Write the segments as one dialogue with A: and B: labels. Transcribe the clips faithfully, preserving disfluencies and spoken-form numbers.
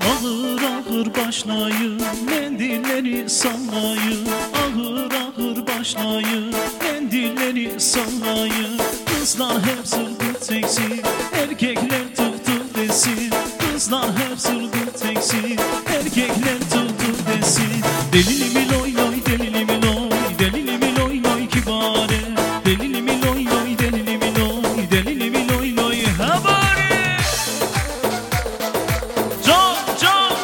A: Ağır ağır başlayın, mendilleri sallayın. Ağır ağır başlayın, mendilleri sallayın. Kızlar hep zılgıt çeksin, erkekler tık tık desin. Kızlar hep zılgıt çeksin, erkekler tık tık desin. Delilimi loy loy, delilimi loy, delilimi loy loy kibare. Delilimi loy loy, delilimi loy, delilimi loy loy habari. Can can.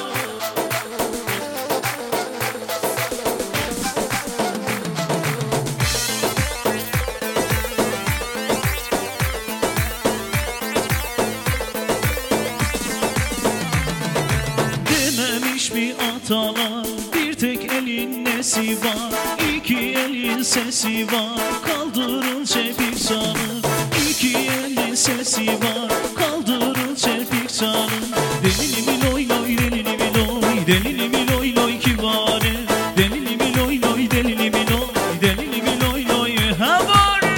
A: Dememiş mi atalar, bir tek elin nesi var, iki elin sesi var, kaldırın çepik sarı. İki elin sesi var, kaldırın çepik sarı. Delilimi loy loy, delilimi loy, delilimi loy loy kibare. Delilimi loy loy, delilimi loy, delilimi loy loy habari.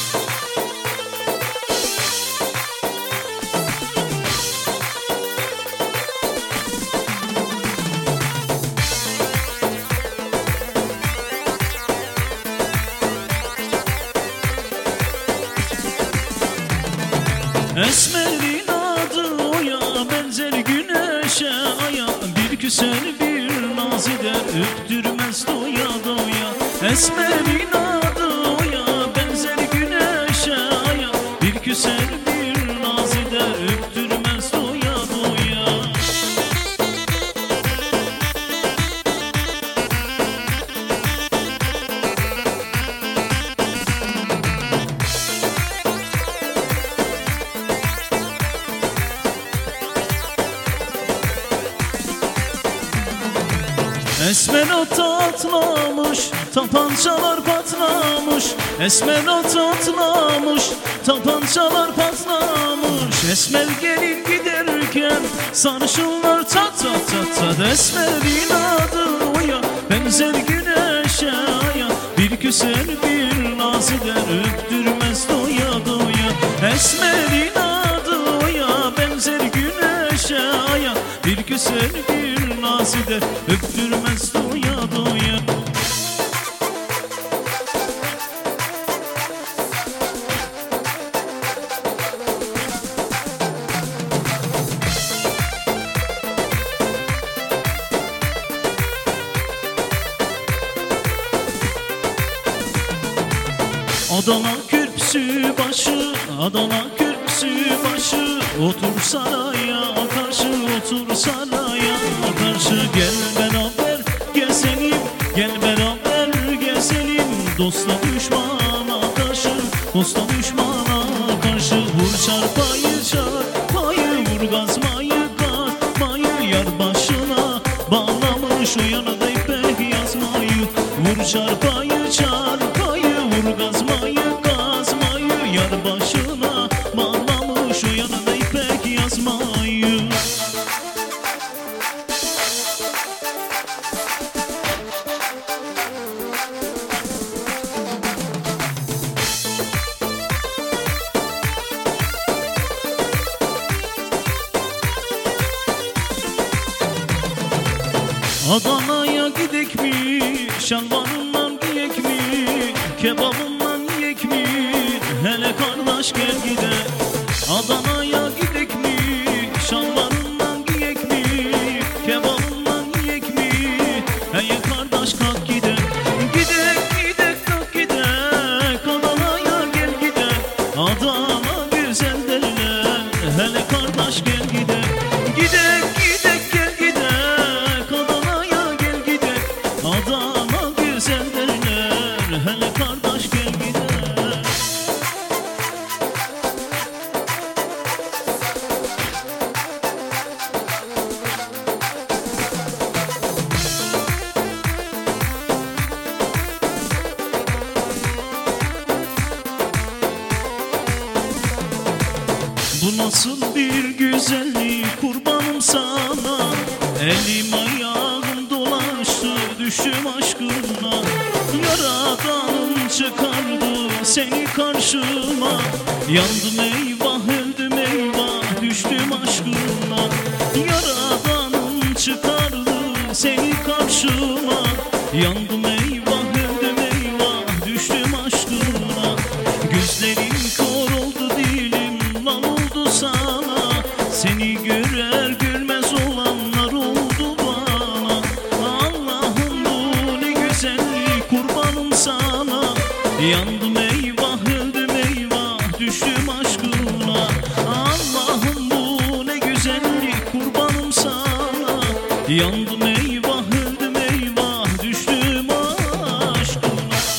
A: Esmerin adı oya, benzer güneşe aya. Bir güzel bir naz eder, öptürmez doya doya. Esmerin adı oya, benzer güneşe aya. Bir güzel bir naz eder, öptürmez doya doya. Esmer ot atlamış, tapancalar patlamış. Esmer ot atlamış, tapancalar patlamış. Esmer gelin giderken sarışınlar tat tat tat tat. Esmerin adı oya, benzer güneşe aya. Bir güzel bir naz eder, öptürmez doya doya. Esmerin adı oya, benzer güneşe aya. Bir güzel bir naz eder, öptürmez doya doya. Adana kürsü başı, Adana kürsü başı. Otur saraya karşı, otur saraya karşı. Gel beraber gezelim, gel beraber gezelim. Dosta düşmana karşı, dosta düşmana karşı. Vur çarpayı çarpayı, vur gazmayı gazmayı. Yar başına bağlamış, o yana da ipek yazmayı. Vur çarpayı çarpayı, vur gazmayı gazmayı. Yar başına bağlamış, o yana da ipek yazmayı. Adana'ya gidek mi, şalvarından giyek mi, kebabından yiyek mi, hele kardeş gel gidek. Adana'ya gidek mi, şalvarından giyek mi, kebabından yiyek mi, hele kardeş kalk gidek. Gidek gidek kalk gidek, Adana'ya gel gidek. Adana güzel derler, hele kardeş gel gidek. Gidek gidek gel gidek, Adana'ya gel gidek. Adana güzel derler, hele kardeş gel gidek. Bu nasıl bir güzellik kurbanım sana. Elim ayağım dolaştı, düştüm aşkına. Yaradanım çıkardı seni karşıma. Yandım eyvah, öldüm eyvah, düştüm aşkına. Yaradanım çıkardı seni karşıma. Yandım eyvah öldüm eyvah düştüm aşkına. Gözlerim kor oldu dilim lal oldu sana. Seni görer görmez olanlar oldu bana. Allah'ım bu ne güzellik kurbanım sana. Yandım eyvah öldüm eyvah düştüm aşkına. Allah'ım bu ne güzellik kurbanım sana. Yandım eyvah öldüm eyvah düştüm aşkına.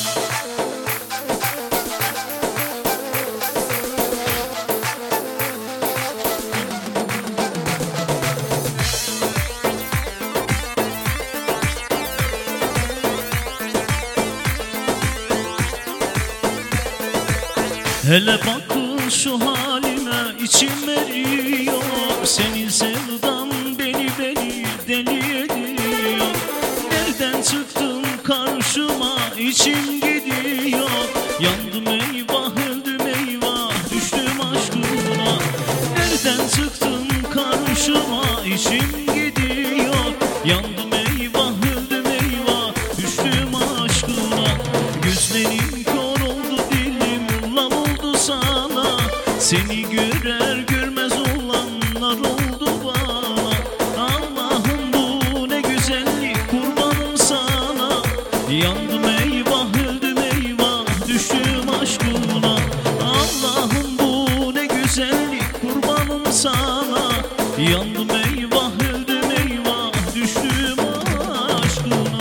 A: Hele bakın şu halime içim eriyor. Senin sevdan beni beni deli ediyor. Nereden çıktın karşıma içim gidiyor. Yandım eyvah öldüm eyvah düştüm aşkına. Nereden çıktın karşıma içim gidiyor. Yandım eyvah öldüm eyvah düştüm aşkına. Gözlerim kor oldu dilim lal oldu sana. Seni görer görmez olanlar oldu bana. Allah'ım bu ne güzellik kurbanım sana. Yandım eyvah öldüm eyvah düştüm aşkına. Allah'ım bu ne güzellik kurbanım sana. Yandım eyvah öldüm eyvah düştüm aşkına.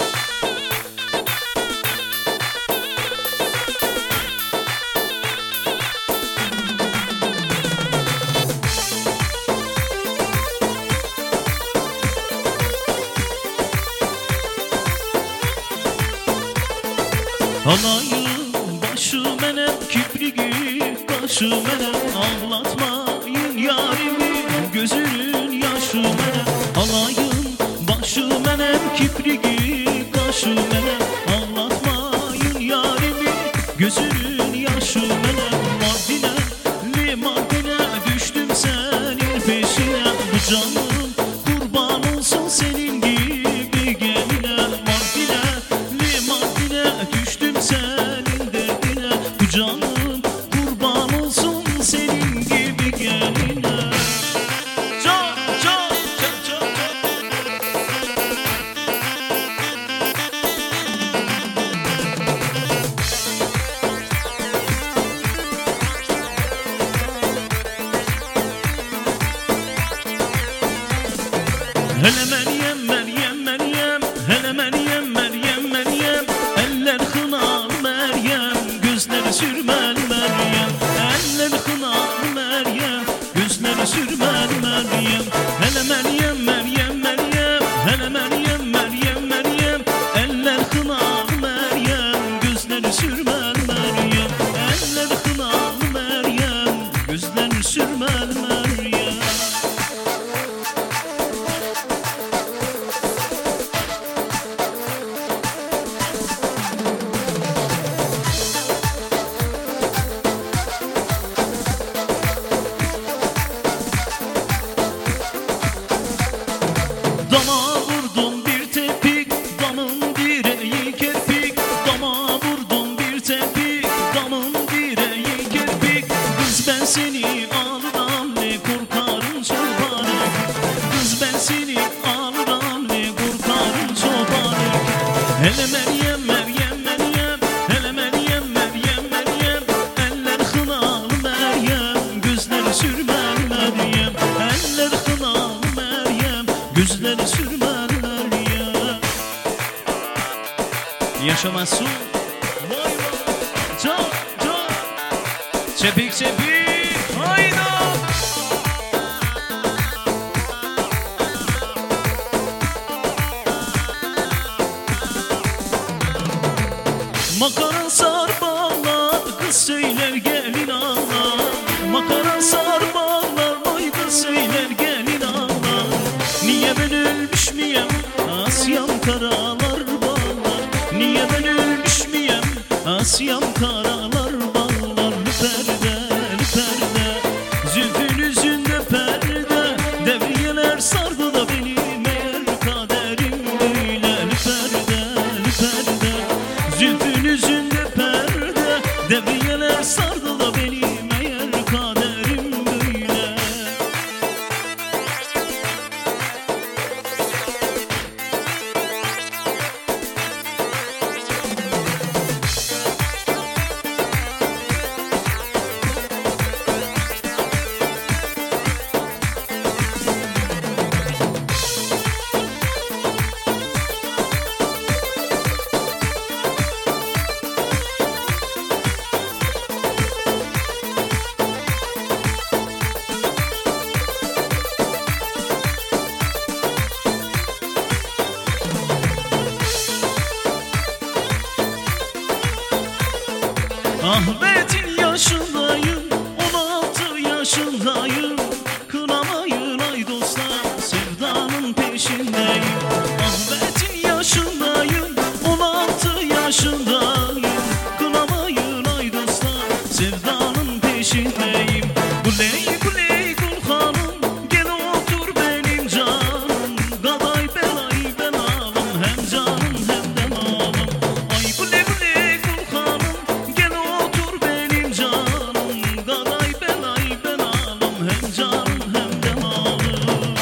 A: Alayım başım enem kiprigi kaşım enem. Ağlatmayın yarimi gözünün yaşı enem. Alayım başım enem kiprigi kaşım enem. Ağlatmayın yarimi gözünün yaşı enem. Mardin'e li Mardin'e düştüm senin peşine. Bu canım kurban olsun senin gibi geline. Mardin'e li Mardin'e düştüm senin derdine. Bu canım kurban olsun senin gibi geline. Çok çok çok çok çok. Hele Meryem Meryem Meryem, hele Meryem Meryem Meryem. Eller kınalı Meryem, gözleri sürmel Meryem. Eller kınalı Meryem, gözleri sürmel Meryem. Hele Meryem Meryem Meryem, hele Meryem Meryem Meryem. Eller kınalı Meryem, gözleri sürmel Meryem. Eller kınalı Meryem, gözleri sürmel Meryem. Dama vurdum bir tepik, damın direği kerpik. Dama vurdum bir tepik, damın direği kerpik. Kız ben seni alırım ne korkarım çobanı. Kız ben seni alırım ne korkarım çobanı. Hele Meryem Meryem Meryem, hele Meryem Meryem Meryem. Eller kınalı Meryem, gözleri sürmel Meryem. Eller kınalı Meryem, gözleri sürmel Meryem. Yaşamazsın vay vay. Çok çok. Çepik çepik hayda. Makara sar bağlar kız söyler gelin ağlar. Makara sar bağlar oy kız söyler gelin ağlar. Niye ben ölmüş müyem Asyam karalar bağlar. Niye ben ölmüş müyem Asyam karalar bağlar. Perde perde zülfün yüzünde perde. Devriyeler sardı da beni yüzünde perde, devriyeler sardı da beni, meğer kaderim böyle. Ahmet'in yaşındayım, on altı yaşındayım. Kınamayın ay dostlar, sevdanın peşindeyim. Ahmet'in yaşındayım, on altı yaşındayım. Kınamayın ay dostlar, sevdanın peşindeyim. Kuley kuley kul hanım, gel otur benim canım. Gaday belay ben alım, hem canım hem de malım. Ay kuley kuley kul hanım, gel otur benim canım. Gaday belay ben alım, hem canım hem de malım.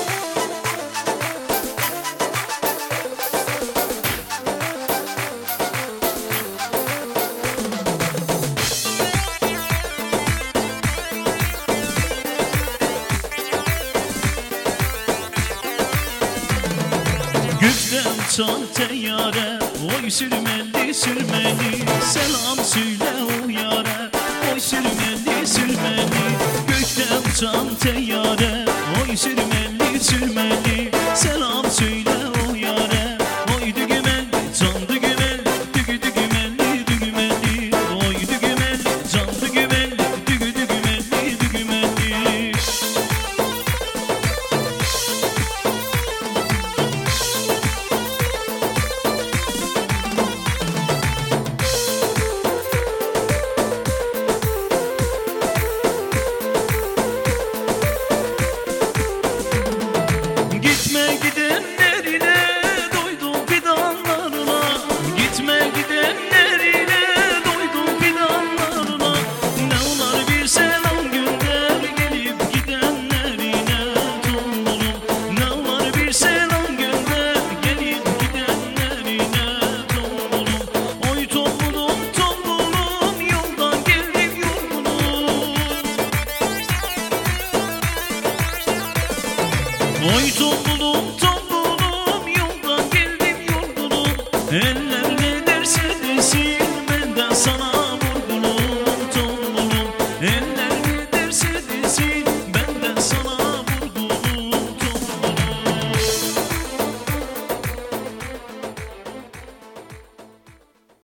A: Gökten çan teyyare, oy sürmeli sürmeli. Selam söyle o yare, oy sürmeli sürmeli. Gökten çan teyyare, oy sürmeli sürmeli. Selam söyle o yare, oy dügümelli, can dügümelli, dügü dügümelli, dügümelli. Oy dügümelli, can dügümelli, dügü dügümelli, dügümelli. Gitme gidenlerine doydum fidanlarına. Gitme gidenlerine doydum fidanlarına. Ne olar bir selam gönder gelip gidenlerine tombulum. Ne olar bir selam gönder gelip gidenlerine tombulum. Oy tombulum tombulum, yoldan geldim yorgunum. Oy tombulum